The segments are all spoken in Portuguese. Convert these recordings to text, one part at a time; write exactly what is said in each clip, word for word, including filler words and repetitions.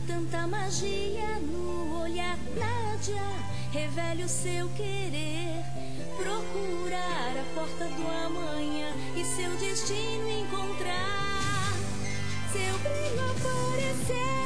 tanta magia no olhar. Nádia, revele o seu querer, procurar a porta do amanhã e seu destino encontrar, seu brilho aparecer.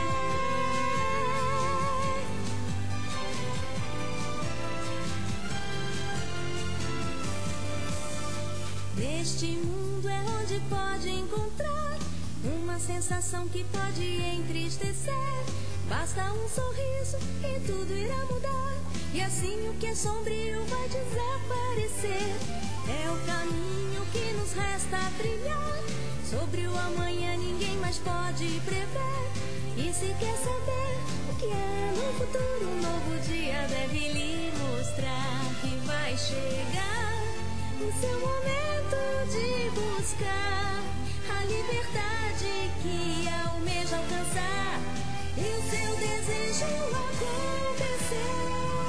Neste mundo é onde pode encontrar uma sensação que pode entristecer. Basta um sorriso e tudo irá mudar, e assim o que é sombrio vai desaparecer. É o caminho que nos resta trilhar. Sobre o amanhã ninguém mais pode prever. E se quer saber o que é no futuro, um novo dia deve lhe mostrar que vai chegar o seu momento de buscar a liberdade que almeja alcançar e o seu desejo acontecer.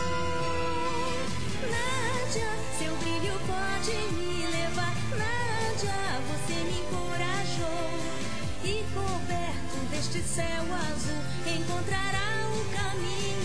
Nádia, seu brilho pode me levar. Nádia, você me encorajou, e coberto deste céu azul encontrará o caminho.